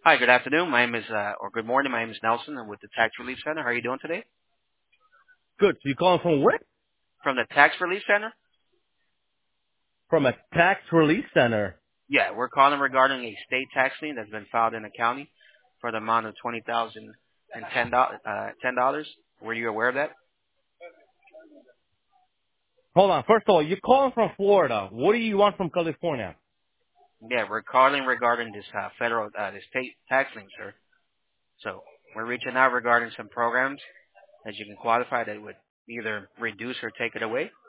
Hi, good afternoon. My name is, or good morning. My name is Nelson. I'm with the Tax Relief Center. How are you doing today? Good. So you calling from where? From the Tax Relief Center? From a tax relief center. Yeah, we're calling regarding a state tax lien that's been filed in the county for the amount of $20,010. Were you aware of that? Hold on. First of all, you're calling from Florida. What do you want from California? Yeah, we're calling regarding this federal, the state tax lien, sir. So we're reaching out regarding some programs that you can qualify that would either reduce or take it away.